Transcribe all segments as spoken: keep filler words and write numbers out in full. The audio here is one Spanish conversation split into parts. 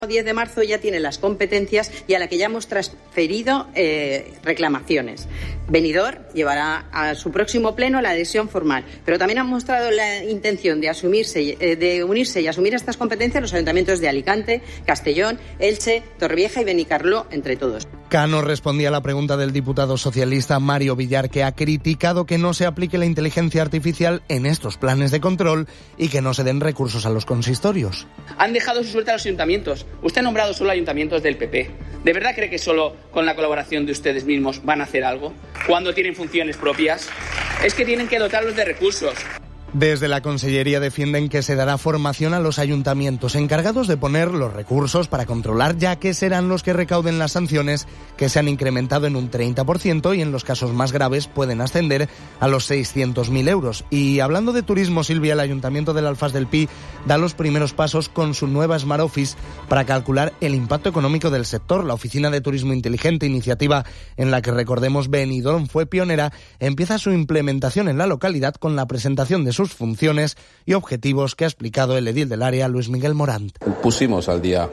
diez de marzo ya tiene las competencias y a la que ya hemos transferido eh, reclamaciones. Benidorm llevará a su próximo pleno la adhesión formal, pero también han mostrado la intención de asumirse, eh, de unirse y asumir estas competencias los ayuntamientos de Alicante, Castellón, Elche, Torrevieja y Benicarló, entre todos. Cano respondía a la pregunta del diputado socialista Mario Villar, que ha criticado que no se aplique la inteligencia artificial en estos planes de control y que no se den recursos a los consistorios. Han dejado su suerte a los ayuntamientos. Usted ha nombrado solo ayuntamientos del P P. ¿De verdad cree que solo con la colaboración de ustedes mismos van a hacer algo? ¿Cuándo tienen funciones propias? Es que tienen que dotarlos de recursos. Desde la Consellería defienden que se dará formación a los ayuntamientos encargados de poner los recursos para controlar, ya que serán los que recauden las sanciones, que se han incrementado en un treinta por ciento y en los casos más graves pueden ascender a los seiscientos mil euros. Y hablando de turismo, Silvia, el Ayuntamiento del Alfaz del Pi da los primeros pasos con su nueva Smart Office para calcular el impacto económico del sector. La Oficina de Turismo Inteligente, iniciativa en la que, recordemos, Benidorm fue pionera, empieza su implementación en la localidad con la presentación de su sus funciones y objetivos que ha explicado el edil del área, Luis Miguel Morant. Pusimos al día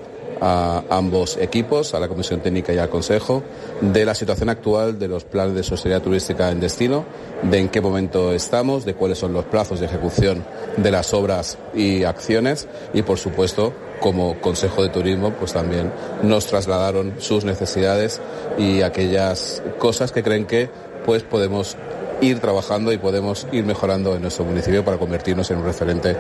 a ambos equipos, a la Comisión Técnica y al Consejo, de la situación actual de los planes de sostenibilidad turística en destino, de en qué momento estamos, de cuáles son los plazos de ejecución de las obras y acciones y, por supuesto, como Consejo de Turismo, pues también nos trasladaron sus necesidades y aquellas cosas que creen que pues podemos ir trabajando y podemos ir mejorando en nuestro municipio para convertirnos en un referente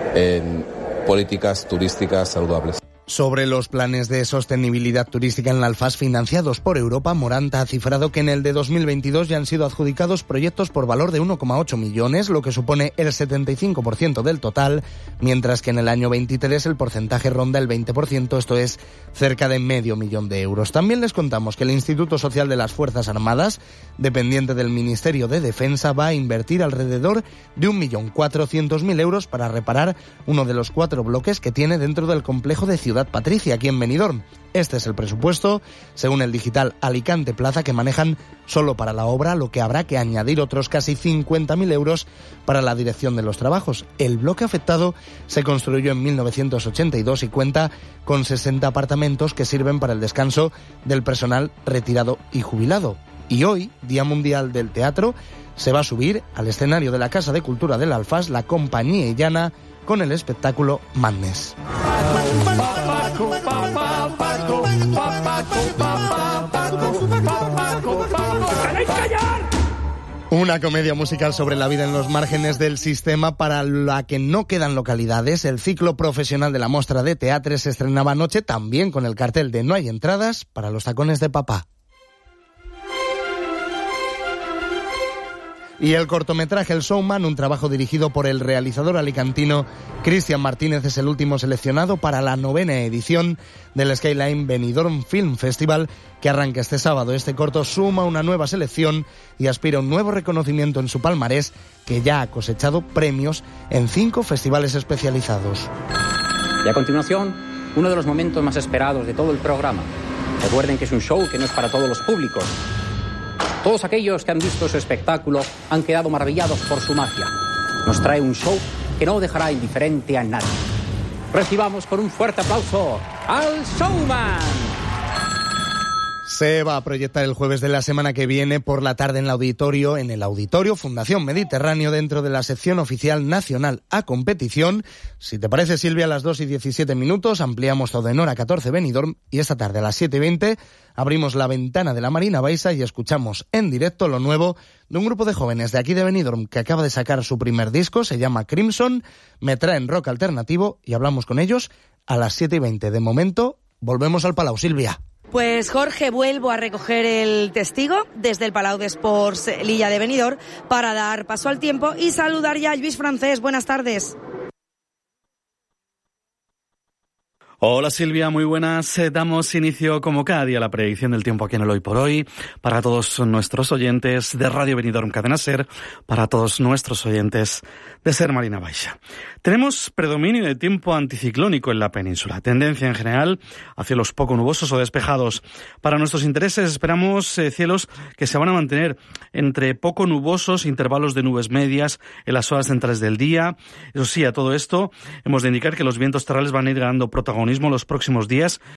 en políticas turísticas saludables. Sobre los planes de sostenibilidad turística en la Alfaz financiados por Europa, Morant ha cifrado que en el de dos mil veintidós ya han sido adjudicados proyectos por valor de uno coma ocho millones, lo que supone el setenta y cinco por ciento del total, mientras que en el año veintitrés el porcentaje ronda el veinte por ciento, esto es cerca de medio millón de euros. También les contamos que el Instituto Social de las Fuerzas Armadas, dependiente del Ministerio de Defensa, va a invertir alrededor de un millón cuatrocientos mil euros para reparar uno de los cuatro bloques que tiene dentro del complejo de Ciudad Patricia, aquí en Benidorm. Este es el presupuesto, según el digital Alicante Plaza, que manejan solo para la obra, lo que habrá que añadir otros casi cincuenta mil euros para la dirección de los trabajos. El bloque afectado se construyó en mil novecientos ochenta y dos y cuenta con sesenta apartamentos que sirven para el descanso del personal retirado y jubilado. Y hoy, Día Mundial del Teatro, se va a subir al escenario de la Casa de Cultura del Alfaz la Compañía Illana con el espectáculo Madness. Una comedia musical sobre la vida en los márgenes del sistema para la que no quedan localidades. El ciclo profesional de la Mostra de Teatre se estrenaba anoche también con el cartel de No hay entradas para los tacones de papá. Y el cortometraje El Showman, un trabajo dirigido por el realizador alicantino Cristian Martínez, es el último seleccionado para la novena edición del Skyline Benidorm Film Festival, que arranca este sábado. Este corto suma una nueva selección y aspira a un nuevo reconocimiento en su palmarés, que ya ha cosechado premios en cinco festivales especializados. Y a continuación, uno de los momentos más esperados de todo el programa. Recuerden que es un show que no es para todos los públicos. Todos aquellos que han visto su espectáculo han quedado maravillados por su magia. Nos trae un show que no dejará indiferente a nadie. Recibamos con un fuerte aplauso al Showman. Se va a proyectar el jueves de la semana que viene por la tarde en el auditorio, en el Auditorio Fundación Mediterráneo, dentro de la sección oficial nacional a competición. Si te parece, Silvia, a las dos y diecisiete minutos ampliamos todo en hora catorce Benidorm y esta tarde a las siete y veinte abrimos la ventana de la Marina Baixa y escuchamos en directo lo nuevo de un grupo de jóvenes de aquí de Benidorm que acaba de sacar su primer disco, se llama Crimson, me traen rock alternativo y hablamos con ellos a las siete y veinte. De momento, volvemos al Palau, Silvia. Pues Jorge, vuelvo a recoger el testigo desde el Palau de Esports Lilla de Benidorm para dar paso al tiempo y saludar ya a Luis Francés. Buenas tardes. Hola Silvia, muy buenas. Eh, damos inicio como cada día a la predicción del tiempo aquí en el Hoy por Hoy para todos nuestros oyentes de Radio Benidorm Cadena Ser, para todos nuestros oyentes de Ser Marina Baixa. Tenemos predominio de tiempo anticiclónico en la península, tendencia en general a cielos poco nubosos o despejados. Para nuestros intereses esperamos eh, cielos que se van a mantener entre poco nubosos, intervalos de nubes medias en las horas centrales del día. Eso sí, a todo esto hemos de indicar que los vientos terrales van a ir ganando protagonismo protagonismo los próximos días